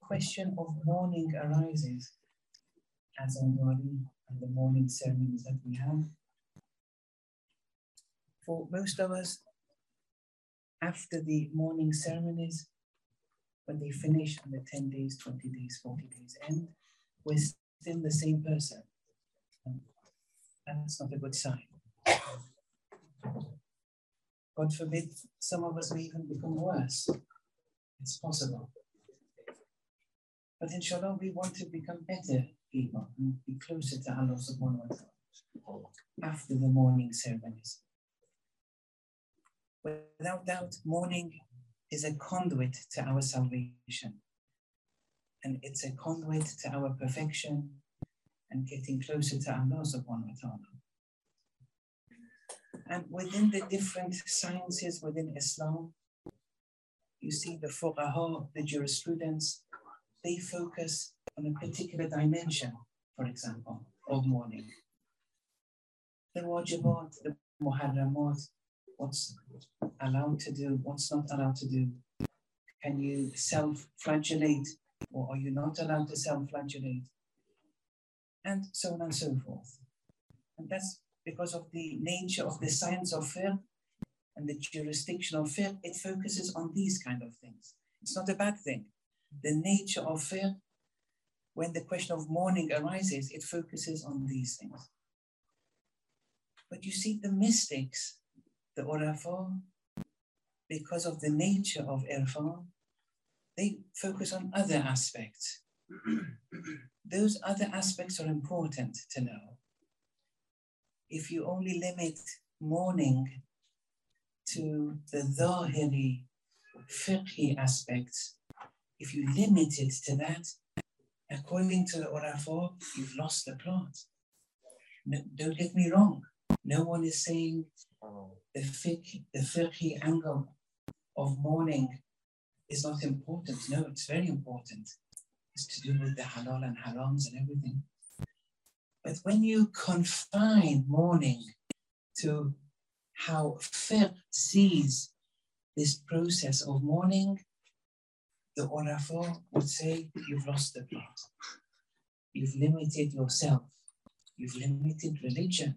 question of mourning arises, as on Diwali and the mourning ceremonies that we have, for most of us, after the mourning ceremonies, when they finish and the 10 days, 20 days, 40 days end, we're still the same person. And that's not a good sign. God forbid, some of us may even become worse. It's possible. But inshallah, we want to become better people and be closer to Allah subhanahu wa ta'ala after the mourning ceremonies. Without doubt, mourning is a conduit to our salvation. And it's a conduit to our perfection and getting closer to Allah subhanahu wa ta'ala. And within the different sciences within Islam, you see the fuqaha, the jurisprudence, they focus on a particular dimension, for example, of mourning. The wajibat, the muharramat, what's allowed to do, what's not allowed to do. Can you self-flagellate, or are you not allowed to self-flagellate? And so on and so forth. And that's because of the nature of the science of fiqh and the jurisdiction of fiqh. It focuses on these kind of things. It's not a bad thing. The nature of fiqh, when the question of mourning arises, it focuses on these things. But you see, the mystics, the urafa, because of the nature of irfan, they focus on other aspects. Those other aspects are important to know. If you only limit mourning to the zahiri, fiqhi aspects, if you limit it to that, according to the urafa, you've lost the plot. No, don't get me wrong. No one is saying the fiqhi angle of mourning is not important. No, it's very important. It's to do with the halal and harams and everything. But when you confine mourning to how fiqh sees this process of mourning, the urafa would say, you've lost the plot. You've limited yourself. You've limited religion.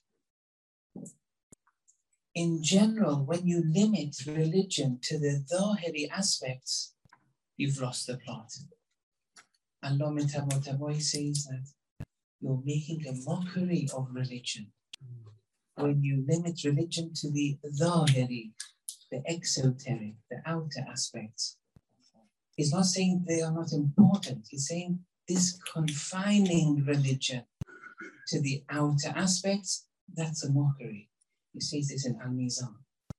In general, when you limit religion to the zahiri aspects, you've lost the plot. Allah Ta'ala says that you're making a mockery of religion. When you limit religion to the zahiri, the exoteric, the outer aspects. He's not saying they are not important. He's saying this confining religion to the outer aspects, that's a mockery. He says this in Al-Mizan.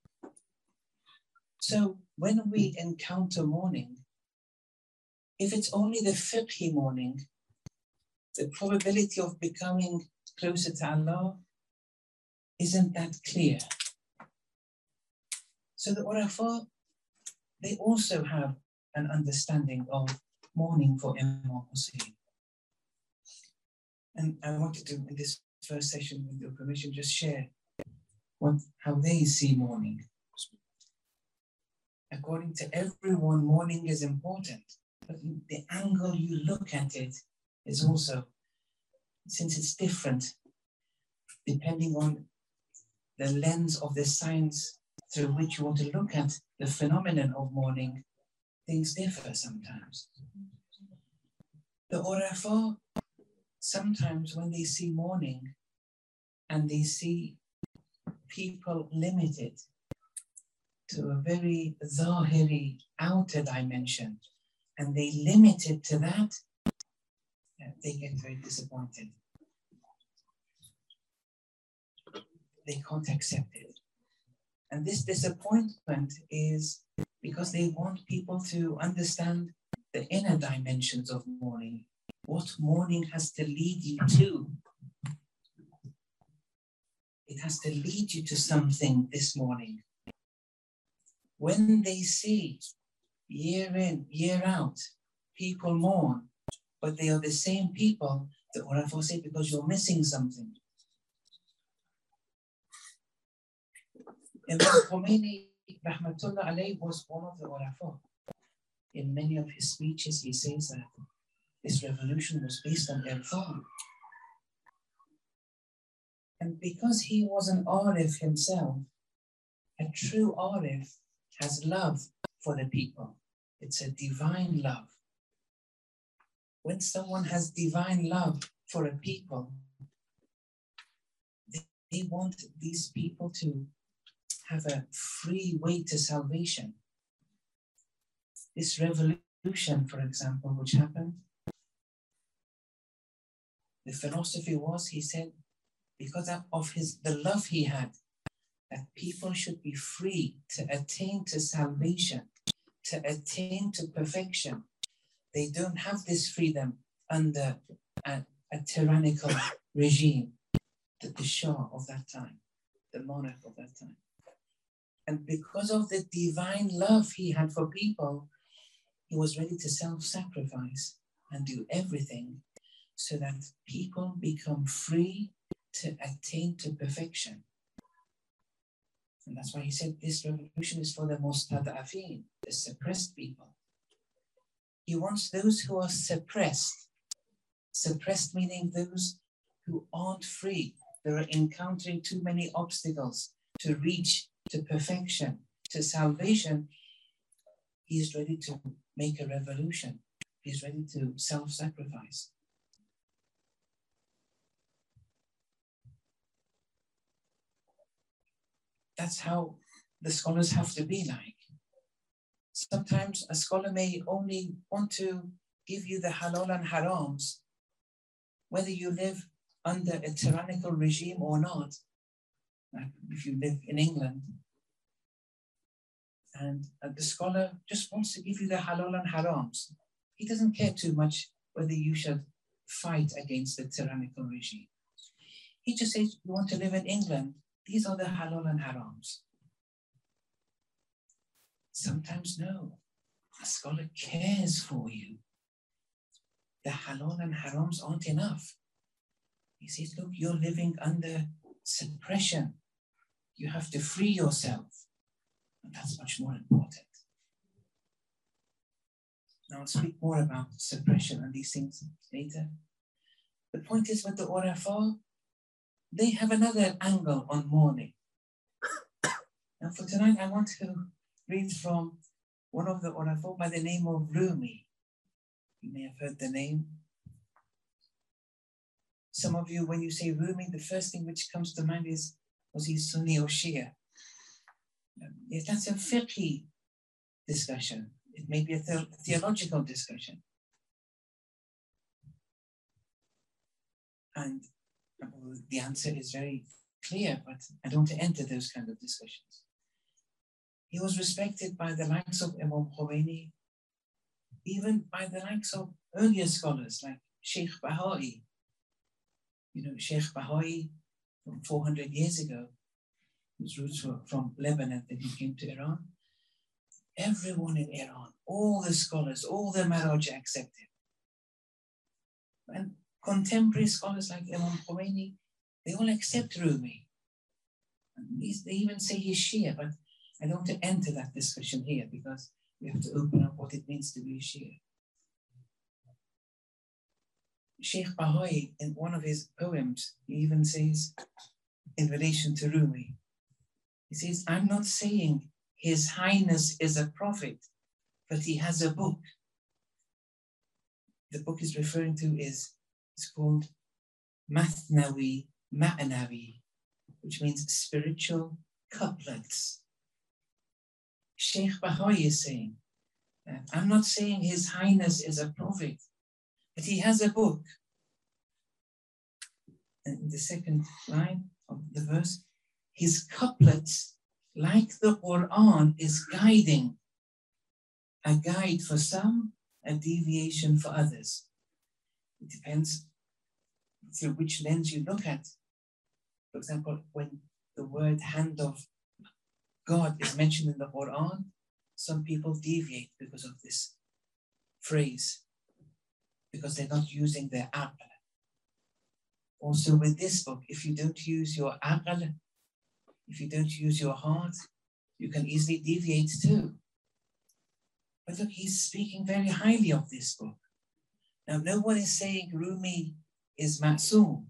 So when we encounter mourning, if it's only the fiqhi mourning, the probability of becoming closer to Allah isn't that clear. So the urafa, they also have an understanding of mourning for Imam Hussein. And I wanted to, in this first session, with your permission, just share how they see mourning. According to everyone, mourning is important, but the angle you look at it is also, since it's different, depending on the lens of the science through which you want to look at the phenomenon of mourning, things differ sometimes. The urafa, sometimes when they see mourning and they see people limited to a very zahiri outer dimension, and they limit it to that, they get very disappointed. They can't accept it. And this disappointment is because they want people to understand the inner dimensions of mourning, what mourning has to lead you to. It has to lead you to something this morning. When they see year in, year out, people mourn, but they are the same people, the urafa say, because you're missing something. Imam Khomeini, rahmatullah alayhi, was one of the urafa. in many of his speeches, he says that this revolution was based on irfan. And because he was an arif himself, a true arif has love for the people. It's a divine love. When someone has divine love for a people, they want these people to have a free way to salvation. This revolution, for example, which happened, the philosophy was, he said, because of the love he had, that people should be free to attain to salvation, to attain to perfection. They don't have this freedom under a tyrannical regime, the Shah of that time, the monarch of that time. And because of the divine love he had for people, he was ready to self-sacrifice and do everything so that people become free to attain to perfection. And that's why he said this revolution is for the mustad'afin, the suppressed people. He wants those who are suppressed. Suppressed meaning those who aren't free. They're encountering too many obstacles to reach to perfection, to salvation. He's ready to make a revolution. He's ready to self-sacrifice. That's how the scholars have to be like. Sometimes a scholar may only want to give you the halal and harams, whether you live under a tyrannical regime or not. Like if you live in England, and the scholar just wants to give you the halal and harams. He doesn't care too much whether you should fight against the tyrannical regime. He just says, you want to live in England, these are the halal and harams. Sometimes no, a scholar cares for you. The halal and harams aren't enough. He says, look, you're living under suppression. You have to free yourself. And that's much more important. Now I'll speak more about suppression and these things later. The point is with the Urafa, they have another angle on mourning. Now for tonight, I want to read from one of the Urafa by the name of Rumi. You may have heard the name. Some of you, when you say Rumi, the first thing which comes to mind is, was he Sunni or Shia? Yes, that's a fiqhi discussion. It may be a theological discussion. And the answer is very clear, but I don't want to enter those kind of discussions. He was respected by the likes of Imam Khomeini, even by the likes of earlier scholars like Sheikh Bahai. You know, Sheikh Bahai from 400 years ago, whose roots were from Lebanon, then he came to Iran. Everyone in Iran, all the scholars, all the Maraja accepted. And contemporary scholars like Imam Khomeini, they all accept Rumi. And they even say he's Shia, but I don't want to enter that discussion here because we have to open up what it means to be a Shia. Sheikh Bahai, in one of his poems, he even says, in relation to Rumi, he says, I'm not saying His Highness is a prophet, but he has a book. The book he's referring to is called Mathnawi Ma'nawi, which means spiritual couplets. Sheikh Bahai is saying, I'm not saying His Highness is a prophet, but he has a book. And in the second line of the verse, his couplets, like the Quran, is guiding, a guide for some, a deviation for others. It depends through which lens you look at. For example, when the word hand of God is mentioned in the Quran, some people deviate because of this phrase, because they're not using their aql. Also with this book, if you don't use your aql, if you don't use your heart, you can easily deviate too. But look, he's speaking very highly of this book. Now, no one is saying Rumi is ma'soom.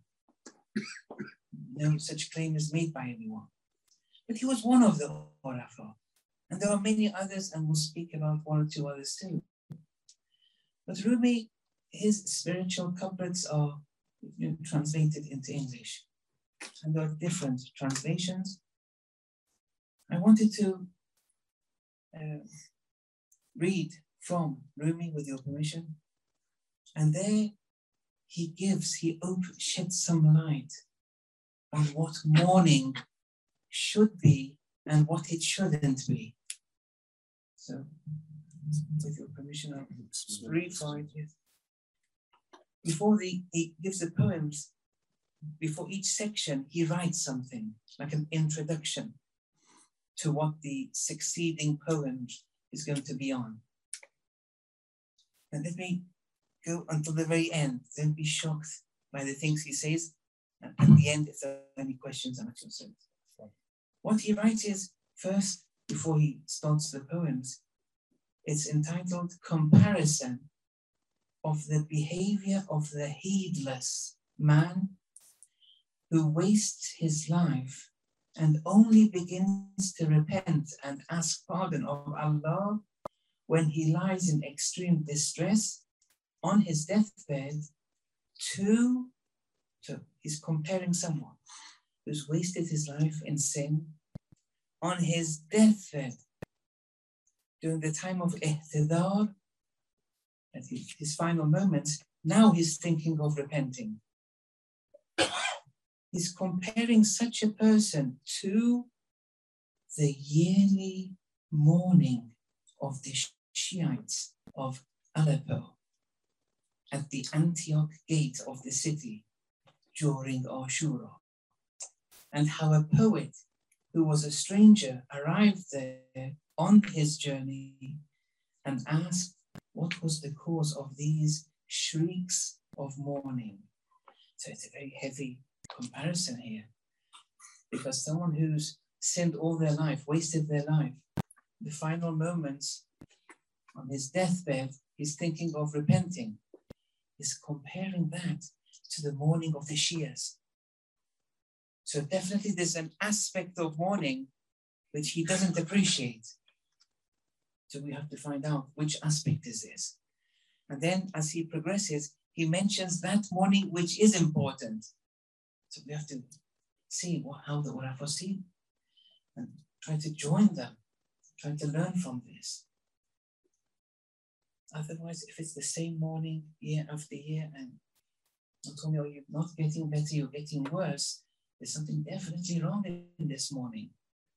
No such claim is made by anyone. But he was one of the Urafa. And there are many others, and we'll speak about one or two others too. But Rumi, his spiritual couplets are translated into English. And there are different translations. I wanted to read from Rumi with your permission. And there he sheds some light on what mourning should be and what it shouldn't be. So, with your permission, I'll read for it. Before he gives the poems, before each section, he writes something, like an introduction to what the succeeding poem is going to be on. And let me go until the very end, then be shocked by the things he says. And at the end, if there are any questions, I'm actually saying. What he writes is, first, before he starts the poems, it's entitled Comparison of the Behavior of the Heedless Man who wastes his life and only begins to repent and ask pardon of Allah when he lies in extreme distress on his deathbed to he's comparing someone who's wasted his life in sin on his deathbed during the time of ihtidar, at his final moments. Now he's thinking of repenting. He's comparing such a person to the yearly mourning of the Shiites of Aleppo at the Antioch gate of the city during Ashura, and how a poet who was a stranger arrived there on his journey and asked what was the cause of these shrieks of mourning. So it's a very heavy comparison here, because someone who's sinned all their life, wasted their life, the final moments on his deathbed, he's thinking of repenting. He's comparing that to the mourning of the Shias. So definitely there's an aspect of mourning which he doesn't appreciate. So we have to find out which aspect is this. And then as he progresses, he mentions that mourning which is important. So we have to see how the Urafa see and try to join them, try to learn from this. Otherwise, if it's the same mourning year after year and not only are you not getting better, you're getting worse, there's something definitely wrong in this mourning.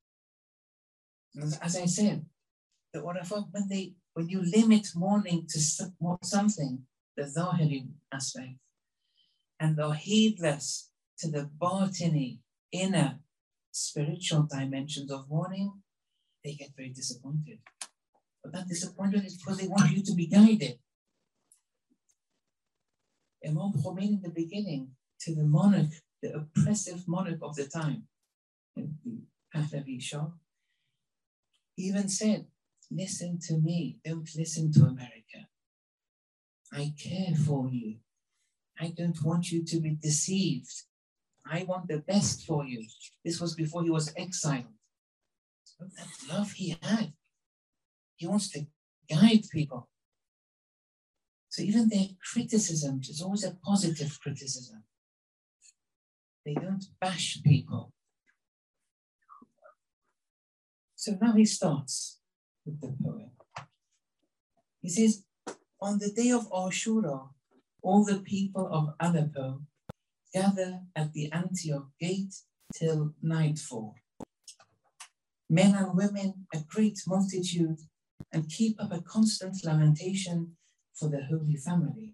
As I said, the Urafa, when you limit mourning to something, the Zahiri aspect, and are heedless to the Batini, inner spiritual dimensions of mourning, they get very disappointed. But that disappointment is because they want you to be guided. Imam Khomeini in the beginning, to the monarch, the oppressive monarch of the time, the Pahlavi Shah, even said, listen to me, don't listen to America. I care for you. I don't want you to be deceived. I want the best for you. This was before he was exiled. Look, that love he had. He wants to guide people. So even their criticism is always a positive criticism. They don't bash people. So now he starts with the poem. He says, on the day of Ashura, all the people of Aleppo gather at the Antioch gate till nightfall. Men and women, a great multitude, and keep up a constant lamentation for the Holy Family.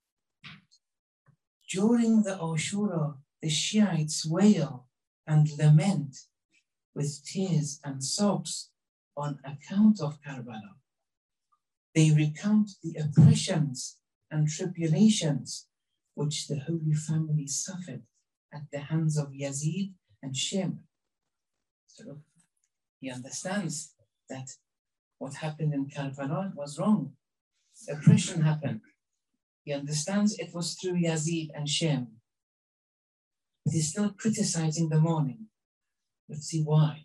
During the Ashura, the Shiites wail and lament with tears and sobs on account of Karbala. They recount the oppressions and tribulations which the Holy Family suffered at the hands of Yazid and Shimr. So he understands that what happened in Karbala was wrong. Oppression happened. He understands it was through Yazid and Shem. But he's still criticizing the mourning. Let's see why.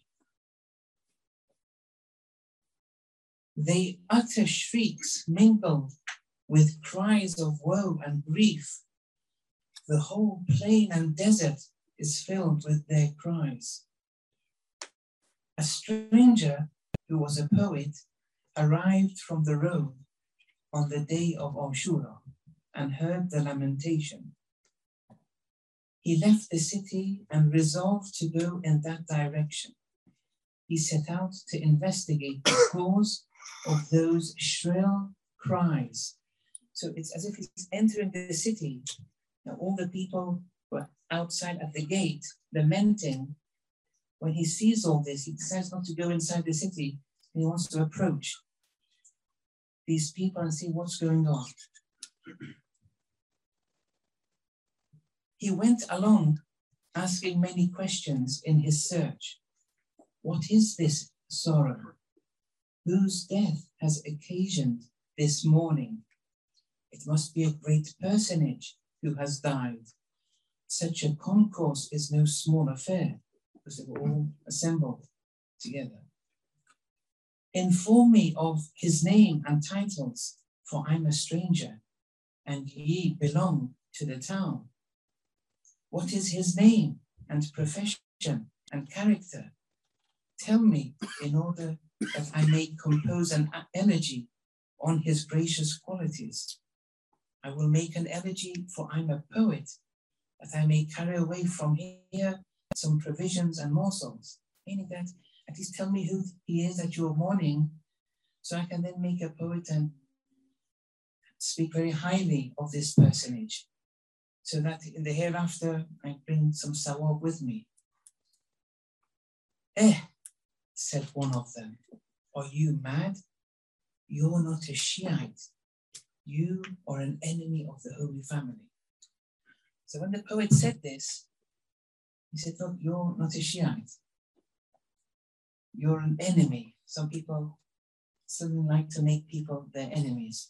They utter shrieks mingled with cries of woe and grief. The whole plain and desert is filled with their cries. A stranger who was a poet arrived from the road on the day of Ashura and heard the lamentation. He left the city and resolved to go in that direction. He set out to investigate the cause of those shrill cries. So it's as if he's entering the city. Now all the people were outside at the gate lamenting. When he sees all this, he decides not to go inside the city. He wants to approach these people and see what's going on. He went along asking many questions in his search. What is this sorrow? Whose death has occasioned this mourning? It must be a great personage who has died. Such a concourse is no small affair, because they were all assembled together. Inform me of his name and titles, for I'm a stranger, and ye belong to the town. What is his name and profession and character? Tell me in order that I may compose an elegy on his gracious qualities. I will make an elegy, for I'm a poet, that I may carry away from here some provisions and morsels. Meaning that, at least tell me who he is that you're mourning, so I can then make a poet and speak very highly of this personage, so that in the hereafter I bring some sawab with me. Said one of them, are you mad? You're not a Shiite. You are an enemy of the Holy Family. So when the poet said this, he said, look, you're not a Shiite. You're an enemy. Some people suddenly like to make people their enemies.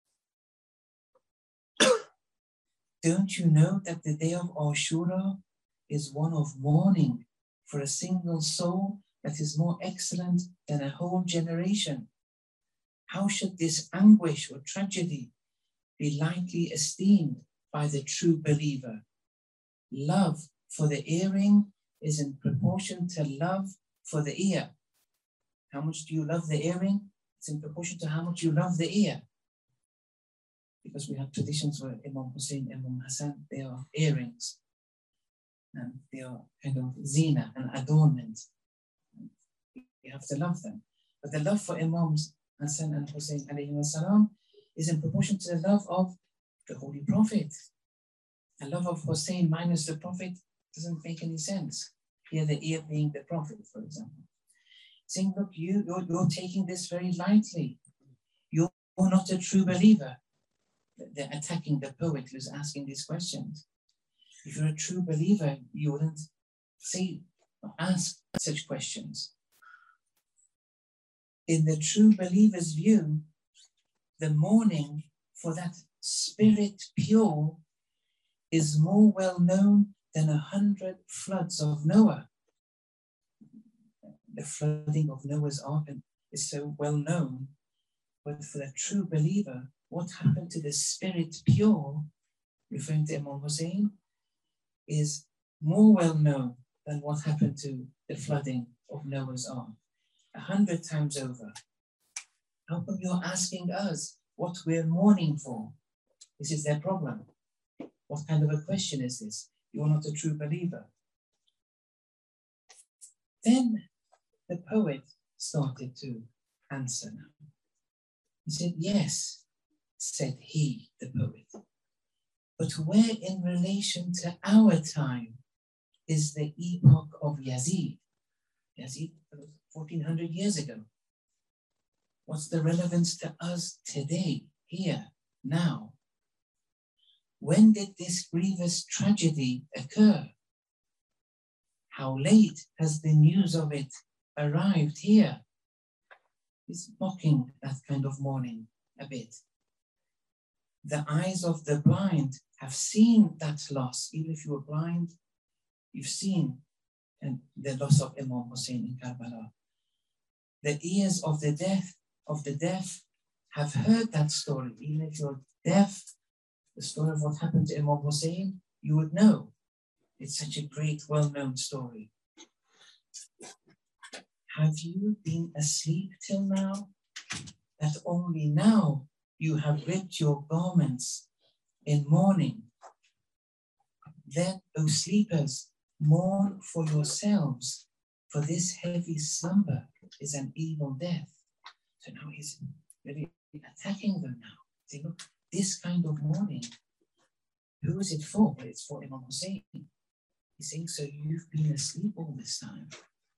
Don't you know that the day of Ashura is one of mourning for a single soul that is more excellent than a whole generation? How should this anguish or tragedy be lightly esteemed by the true believer? Love for the earring is in proportion to love for the ear. How much do you love the earring? It's in proportion to how much you love the ear. Because we have traditions where Imam Hussein, Imam Hassan, they are earrings. And they are kind of zina and adornment. You have to love them. But the love for Imams Hassan and Hussein alayhi salam is in proportion to the love of the Holy Prophet. The love of Hussein minus the Prophet doesn't make any sense. Here the ear being the Prophet, for example. Saying, look, you're taking this very lightly. You're not a true believer. They're attacking the poet who's asking these questions. If you're a true believer, you wouldn't say or ask such questions. In the true believer's view, the mourning for that spirit pure is more well known than 100 floods of Noah. The flooding of Noah's Ark is so well known, but for the true believer, what happened to the spirit pure, referring to Imam Hussein, is more well known than what happened to the flooding of Noah's Ark. 100 times over. How come you're asking us what we're mourning for? This is their problem. What kind of a question is this? You're not a true believer. Then the poet started to answer now. He said, yes, said he, the poet. But where in relation to our time is the epoch of Yazid? Yazid, 1400 years ago. What's the relevance to us today, here, now? When did this grievous tragedy occur? How late has the news of it arrived here? He's mocking that kind of mourning a bit. The eyes of the blind have seen that loss. Even if you were blind, you've seen the loss of Imam Hussein in Karbala. The ears of the deaf have heard that story. Even if you're deaf, the story of what happened to Imam Hussein, you would know. It's such a great, well-known story. Have you been asleep till now? That only now you have ripped your garments in mourning. Then, O sleepers, mourn for yourselves, for this heavy slumber is an evil death. So now he's really attacking them now. Say, look, this kind of mourning, who is it for? Well, it's for Imam Hussein. He's saying, so you've been asleep all this time.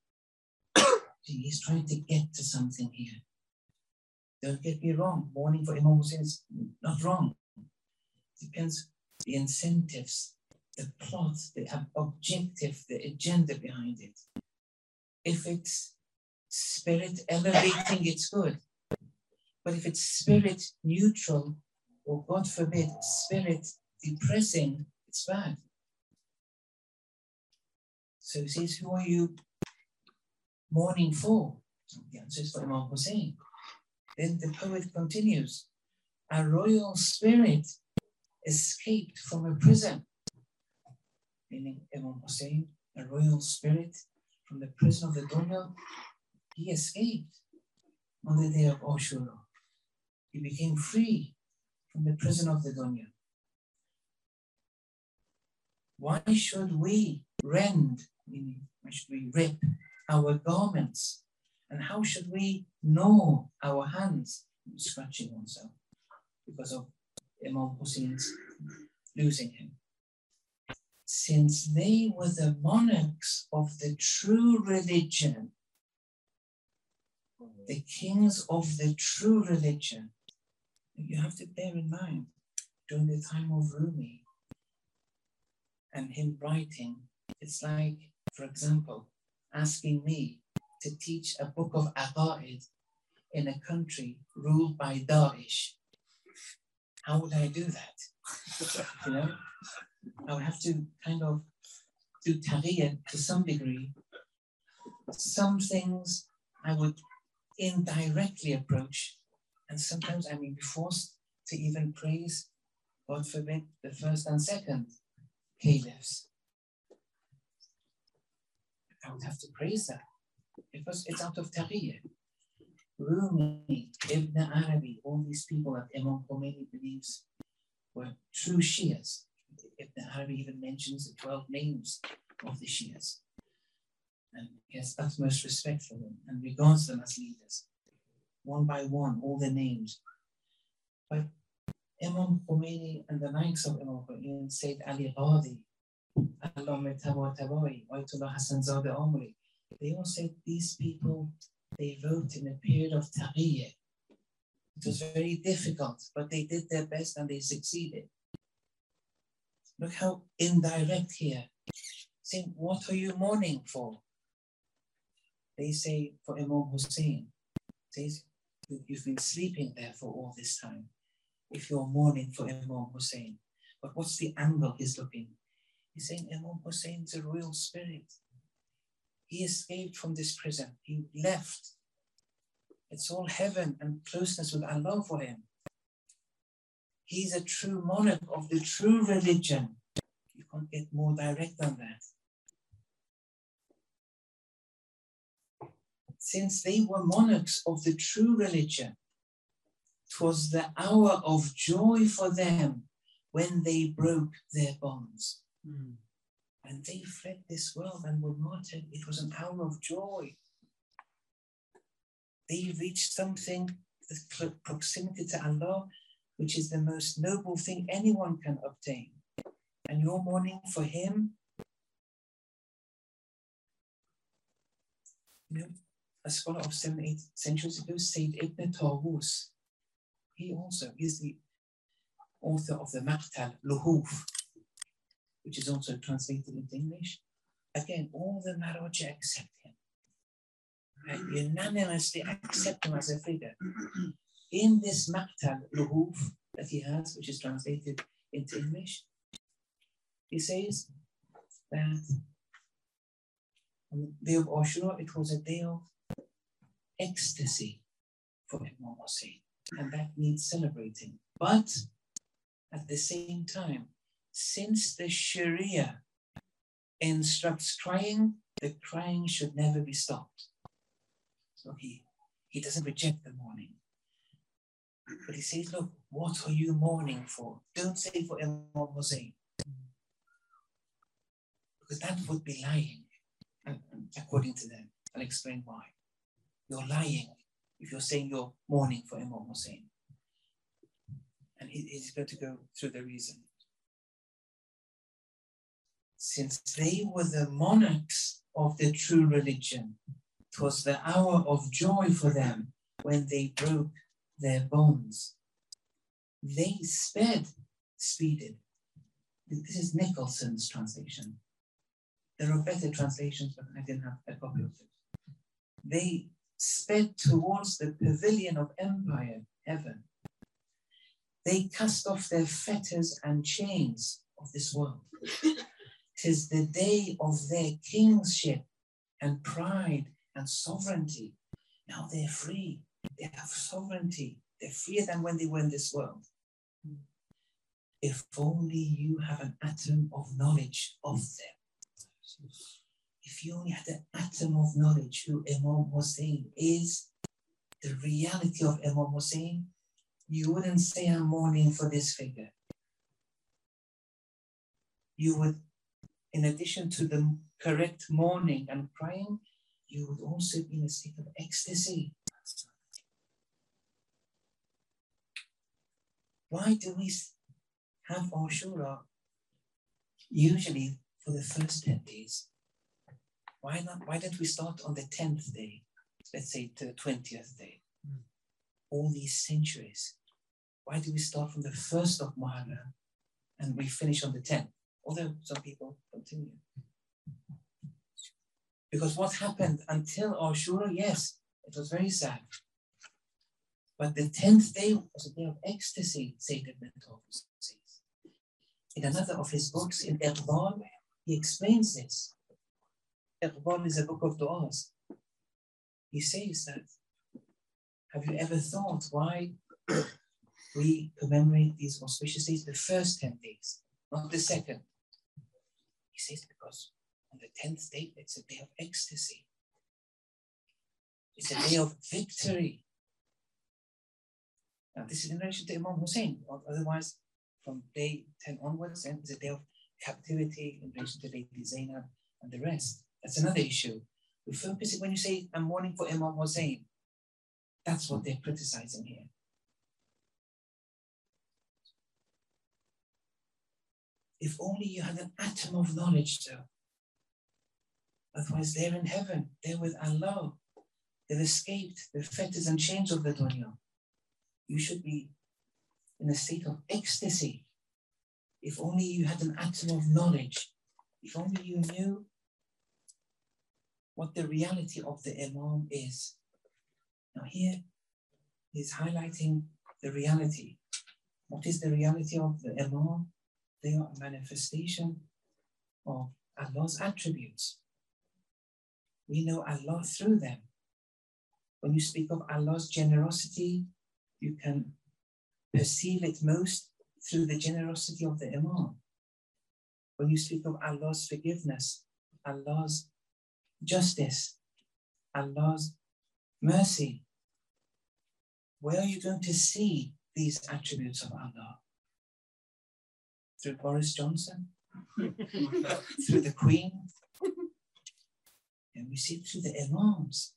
He's trying to get to something here. Don't get me wrong, mourning for Imam Hussein is not wrong. It depends the incentives, the plot, the objective, the agenda behind it. If it's spirit elevating, it's good. But if it's spirit neutral, or God forbid, spirit depressing, it's bad. So he says, who are you mourning for? The answer is for Imam Hussein. Then the poet continues, a royal spirit escaped from a prison. Meaning Imam Hussein, a royal spirit from the prison of the dunya, he escaped on the day of Ashura. He became free from the prison of the dunya. Why should we rend, meaning why should we rip our garments? And how should we gnaw our hands, scratching oneself, because of Imam Hussein's losing him? Since they were the monarchs of the true religion, the kings of the true religion, you have to bear in mind, during the time of Rumi and him writing, it's like, for example, asking me to teach a book of Aqa'id in a country ruled by Daesh. How would I do that? You know, I would have to kind of do taghiyyah to some degree. Some things I would indirectly approach, and sometimes I may be forced to even praise, God forbid, the first and second caliphs. I would have to praise that, because it's out of taghiyyah. Rumi, Ibn Arabi, all these people that Imam Khomeini believes were true Shias. Ibn Arabi even mentions the 12 names of the Shias. And he has utmost respect for them and regards them as leaders. One by one, all the names. But Imam Khomeini and the likes of Imam Khomeini, Sayyid Ali Ghadi, Allama Tabatabai, Ayatollah Hassan Zadeh Amri, they all said these people, they wrote in a period of taghiyyah. It was very difficult, but they did their best and they succeeded. Look how indirect here. Saying, what are you mourning for? They say for Imam Hussein. Says, you've been sleeping there for all this time. If you're mourning for Imam Hussein. But what's the angle he's looking? He's saying Imam Hussein's a royal spirit. He escaped from this prison. He left. It's all heaven and closeness with Allah for him. He's a true monarch of the true religion. You can't get more direct than that. Since they were monarchs of the true religion, 'twas the hour of joy for them when they broke their bonds. And they fled this world and were martyred. It was an hour of joy. They reached something, the proximity to Allah, which is the most noble thing anyone can obtain. And you're mourning for him. You know, a scholar of 7, 8 centuries ago, Sayyid Ibn Tawus, he also is the author of the Maqtal Luhuf, which is also translated into English. Again, all the Maraja accept him. right? Unanimously accept him as a figure. In this Maqtal Luhuf that he has, which is translated into English, he says that on the day of Ashura, it was a day of ecstasy for Imam Hussein, and that needs celebrating. But at the same time, since the Sharia instructs crying, the crying should never be stopped. So he doesn't reject the mourning. But he says, look, what are you mourning for? Don't say for Imam Hussein. Because that would be lying, according to them. I'll explain why. You're lying if you're saying you're mourning for Imam Hussein. And he's going to go through the reason. Since they were the monarchs of the true religion, it was the hour of joy for them when they broke their bonds. They speeded. This is Nicholson's translation. There are better translations, but I didn't have a copy of it. They sped towards the pavilion of empire, heaven. They cast off their fetters and chains of this world. 'Tis the day of their kingship and pride and sovereignty. Now they're free. They have sovereignty. They're freer than when they were in this world. If only you have an atom of knowledge of them. If you only had an atom of knowledge who Imam Hussein is, the reality of Imam Hussein, you wouldn't say I'm mourning for this figure. You would, in addition to the correct mourning and crying, you would also be in a state of ecstasy. Why do we have Ashura usually for the first 10 days? Why not? Why don't we start on the 10th day? Let's say the 20th day. All these centuries. Why do we start from the 1st of Muharram and we finish on the 10th? Although some people continue. Because what happened until Ashura, yes, it was very sad. But the 10th day was a day of ecstasy, Sayyid ibn Tawus says. In another of his books, in Iqbal, he explains this. Iqbal is a book of du'as. He says that, have you ever thought why we commemorate these auspicious days, the first 10 days, not the second? He says because on the 10th day, it's a day of ecstasy. It's a day of victory. Now, this is in relation to Imam Hussein. Otherwise, from day 10 onwards, then it's a day of captivity in relation to Lady Zainab and the rest. That's another issue. We focus it when you say, I'm mourning for Imam Hussein. That's what they're criticizing here. If only you had an atom of knowledge, though. Otherwise, they're in heaven. They're with Allah. They've escaped the fetters and chains of the dunya. You should be in a state of ecstasy. If only you had an atom of knowledge. If only you knew what the reality of the Imam is. Now here, he's highlighting the reality. What is the reality of the Imam? They are a manifestation of Allah's attributes. We know Allah through them. When you speak of Allah's generosity, you can perceive it most through the generosity of the Imam. When you speak of Allah's forgiveness, Allah's justice, Allah's mercy, where are you going to see these attributes of Allah? Through Boris Johnson? Through the Queen? And we see it through the Imams.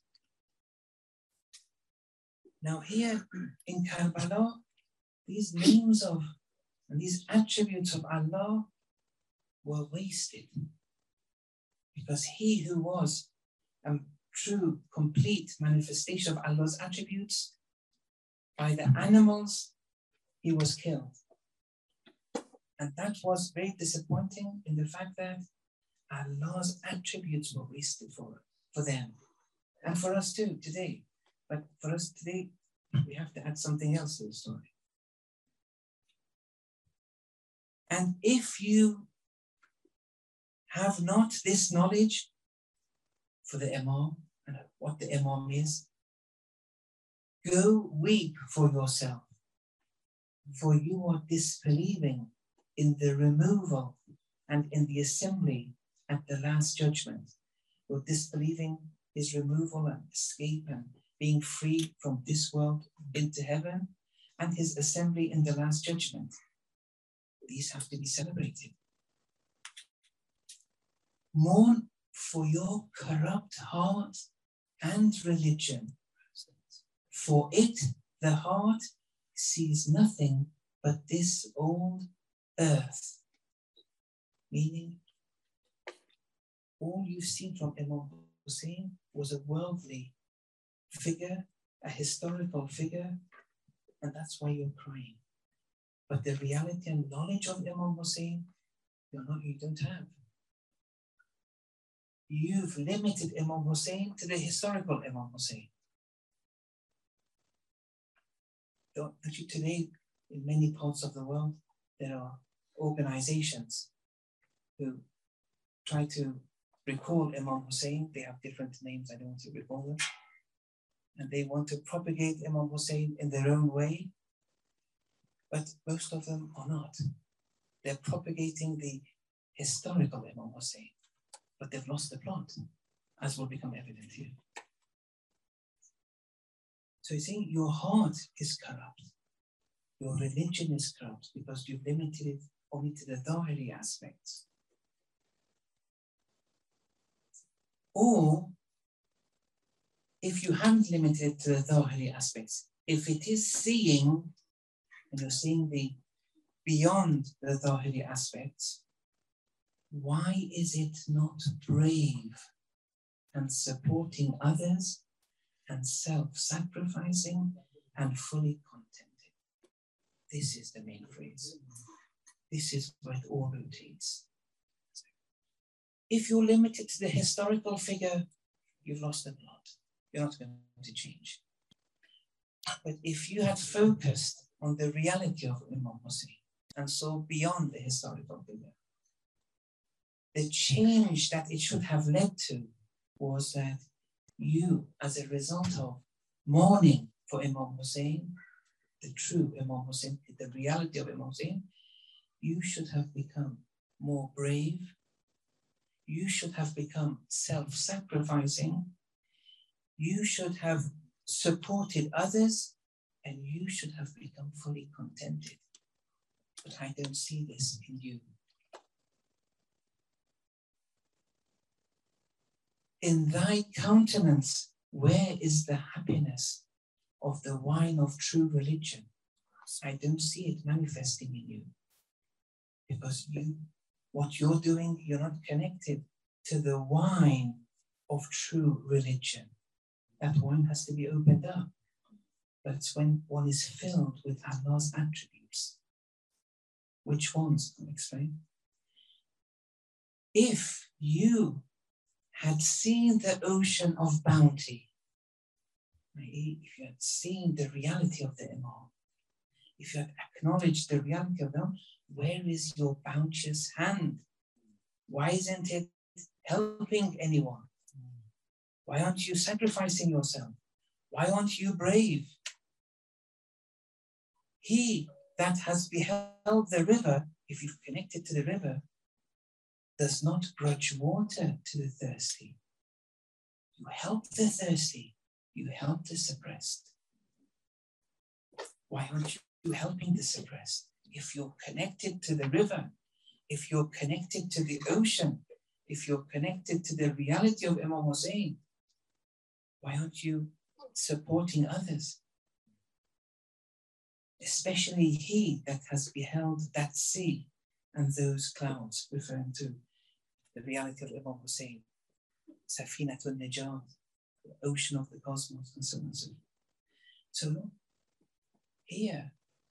Now here in Karbala, these names of and these attributes of Allah were wasted. Because he who was a true, complete manifestation of Allah's attributes, by the animals, he was killed. And that was very disappointing in the fact that Allah's attributes were wasted for them. And for us too, today. But for us today, we have to add something else to the story. And if you have not this knowledge for the Imam and what the Imam is, go weep for yourself, for you are disbelieving in the removal and in the assembly at the last judgment. Your disbelieving is removal and escape and being free from this world into heaven, and his assembly in the last judgment. These have to be celebrated. Mourn for your corrupt heart and religion. For it, the heart sees nothing but this old earth. Meaning, all you've seen from Imam Hussein was a worldly figure, a historical figure, and that's why you're crying. But the reality and knowledge of Imam Hussein, you don't have. You've limited Imam Hussein to the historical Imam Hussein. Actually, today, in many parts of the world, there are organizations who try to recall Imam Hussein. They have different names, I don't want to recall them. And they want to propagate Imam Hussein in their own way. But most of them are not. They're propagating the historical Imam Hussein, but they've lost the plot, as will become evident here. So he's saying your heart is corrupt. Your religion is corrupt because you've limited it only to the Dhahiri aspects. Or if you haven't limited it to the Dhahiri aspects, if it is seeing, and you're seeing the beyond the Dhahiri aspects, why is it not brave and supporting others and self-sacrificing and fully contented? This is the main phrase. This is where it all rotates. If you're limited to the historical figure, you've lost the plot. You're not going to change. But if you had focused on the reality of Imam Hussein and so beyond the historical figure, the change that it should have led to was that you, as a result of mourning for Imam Hussein, the true Imam Hussein, the reality of Imam Hussein, you should have become more brave. You should have become self-sacrificing. You should have supported others, and you should have become fully contented. But I don't see this in you. In thy countenance, where is the happiness of the wine of true religion? I don't see it manifesting in you. Because what you're doing, you're not connected to the wine of true religion. That wine has to be opened up. But it's when one is filled with Allah's attributes. Which ones? I'll explain. If you had seen the ocean of bounty, if you had seen the reality of the Imam, if you had acknowledged the reality of them, where is your bounteous hand? Why isn't it helping anyone? Why aren't you sacrificing yourself? Why aren't you brave? He that has beheld the river, if you've connected to the river, does not grudge water to the thirsty. You help the thirsty. You help the suppressed. Why aren't you helping the suppressed? If you're connected to the river, if you're connected to the ocean, if you're connected to the reality of Imam Hussein, why aren't you supporting others? Especially he that has beheld that sea and those clouds, referring to the reality of Imam Hussein, Safinatul Najat, the ocean of the cosmos, and so on and so forth. So here,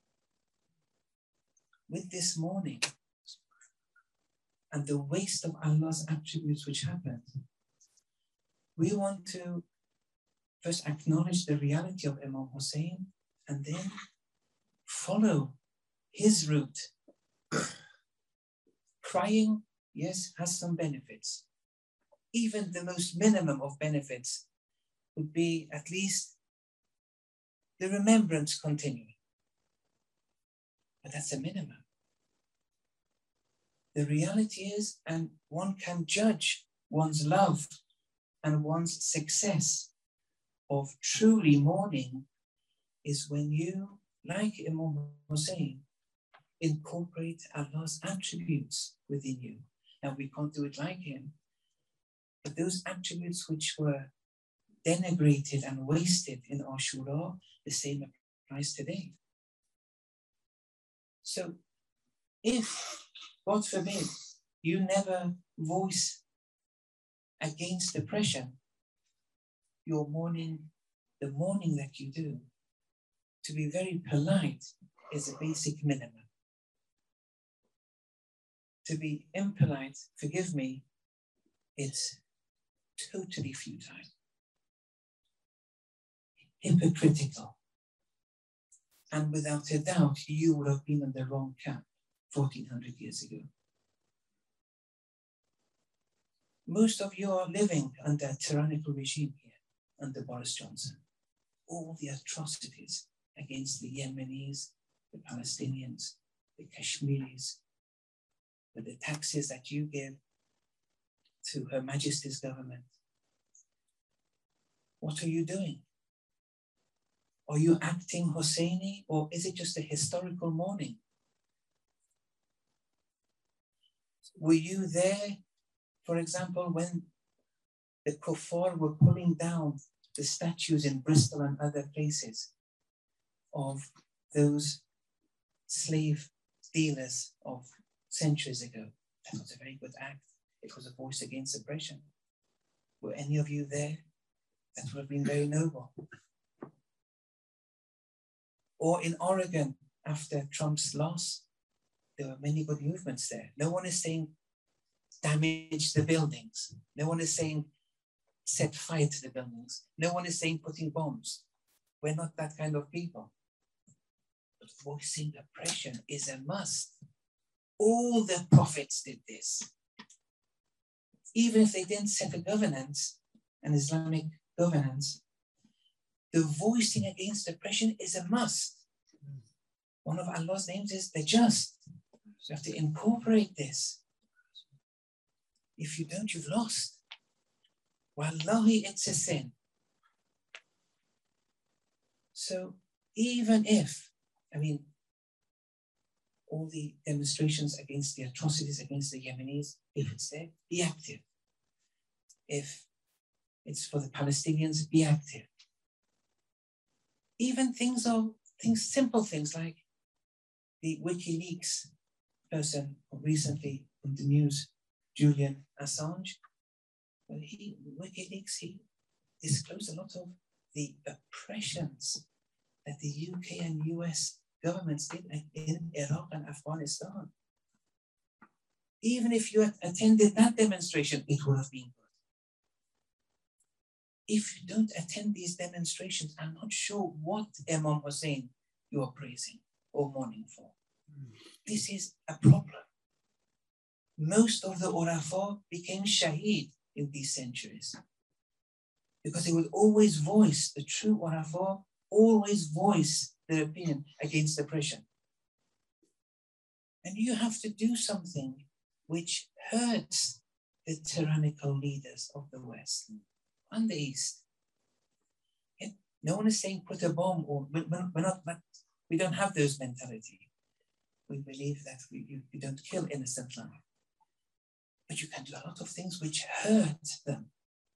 with this mourning and the waste of Allah's attributes which happened, we want to first acknowledge the reality of Imam Hussein and then follow his route. Crying, yes, has some benefits. Even the most minimum of benefits would be at least the remembrance continuing. But that's a minimum. The reality is, and one can judge one's love and one's success of truly mourning is when you, like Imam Hussein, incorporate Allah's attributes within you. Now, we can't do it like him, but those attributes which were denigrated and wasted in Ashura, the same applies today. So, if, God forbid, you never voice against depression, your mourning, the mourning that you do, to be very polite, is a basic minimum. To be impolite, forgive me, it's totally futile, hypocritical. And without a doubt, you would have been in the wrong camp 1400 years ago. Most of you are living under a tyrannical regime here, under Boris Johnson. All the atrocities against the Yemenis, the Palestinians, the Kashmiris, with the taxes that you give to Her Majesty's government. What are you doing? Are you acting Husseini, or is it just a historical mourning? Were you there, for example, when the kuffar were pulling down the statues in Bristol and other places of those slave dealers of centuries ago? That was a very good act. It was a voice against oppression. Were any of you there? That would have been very noble. Or in Oregon, after Trump's loss, there were many good movements there. No one is saying damage the buildings. No one is saying set fire to the buildings. No one is saying putting bombs. We're not that kind of people. But voicing oppression is a must. All the prophets did this. Even if they didn't set a governance, an Islamic governance, the voicing against oppression is a must. One of Allah's names is the Just. So you have to incorporate this. If you don't, you've lost. Wallahi, it's a sin. So even if, all the demonstrations against the atrocities against the Yemenis, if it's there, be active. If it's for the Palestinians, be active. Even simple things like the WikiLeaks person recently in the news, Julian Assange. Well, WikiLeaks, he disclosed a lot of the oppressions that the UK and US governments did in Iraq and Afghanistan. Even if you had attended that demonstration, it would have been good. If you don't attend these demonstrations, I'm not sure what Imam Hussein you are praising or mourning for. This is a problem. Most of the Urafa became shaheed in these centuries because they would always voice, the true Urafa always voice their opinion against oppression. And you have to do something which hurts the tyrannical leaders of the West and the East. And no one is saying put a bomb, or we don't have those mentality. We believe that you don't kill innocent life. But you can do a lot of things which hurt them.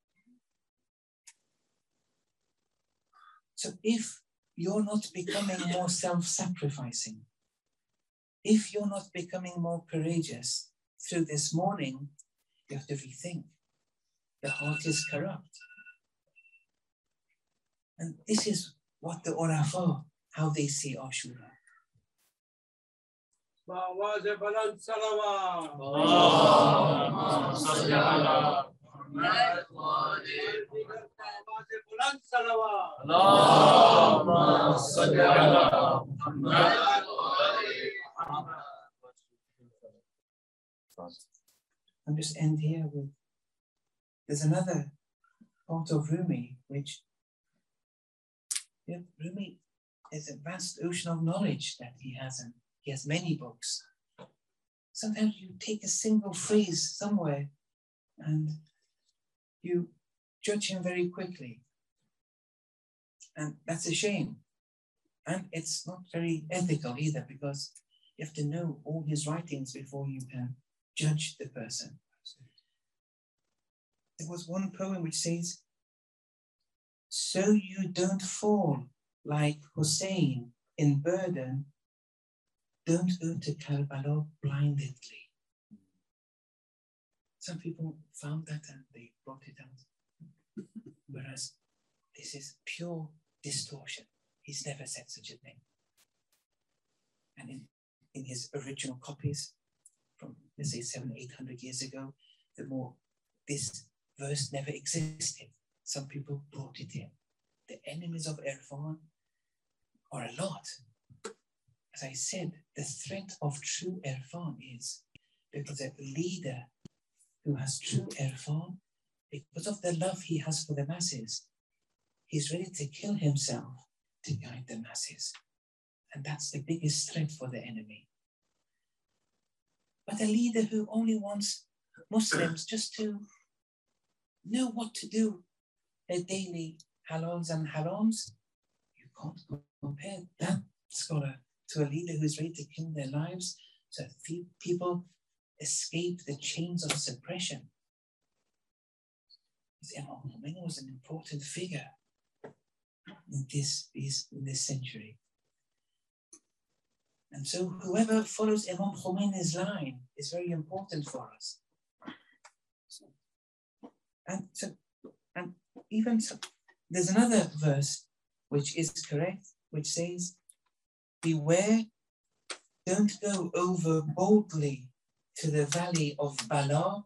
So if you're not becoming more self-sacrificing, if you're not becoming more courageous through this mourning, you have to rethink. The heart is corrupt. And this is what the Urafa, how they see Ashura. I'll just end here with, there's another part of Rumi, which, Rumi is a vast ocean of knowledge that he has, and he has many books. Sometimes you take a single phrase somewhere and you judge him very quickly. And that's a shame. And it's not very ethical either, because you have to know all his writings before you can judge the person. There was one poem which says, "So you don't fall like Hussein in burden, don't go to Karbala blindedly." Some people found that and they brought it out. Whereas this is pure distortion. He's never said such a thing. And in his original copies from, let's say, 700-800 years ago, this verse never existed. Some people brought it in. The enemies of Irfan are a lot. As I said, the threat of true Irfan is because a leader who has true Irfan, because of the love he has for the masses, he's ready to kill himself to guide the masses. And that's the biggest threat for the enemy. But a leader who only wants Muslims just to know what to do, their daily halals and harams, you can't compare that scholar to a leader who's ready to kill their lives so that people escape the chains of suppression. Imam Khomeini was an important figure in this century. And so whoever follows Imam Khomeini's line is very important for us. And even so, there's another verse which is correct, which says, "Beware, don't go over boldly to the valley of Bala.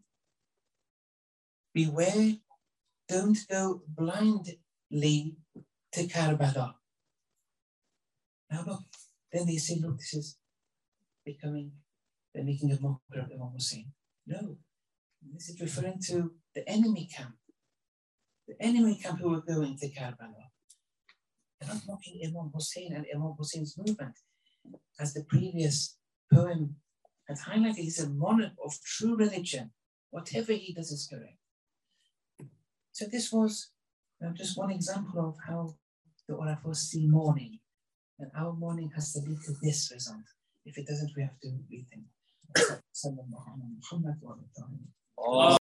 Beware, don't go blindly to Karbala." Now look, then they say, look, this is they're making a mockery of Imam Hussein. No, this is referring to the enemy camp. The enemy camp who were going to Karbala. They're not mocking Imam Hussein and Imam Hussein's movement. As the previous poem had highlighted, he's a monarch of true religion. Whatever he does is correct. So this was just one example of how the Urafos see mourning. And our mourning has to lead to this result. If it doesn't, we have to rethink.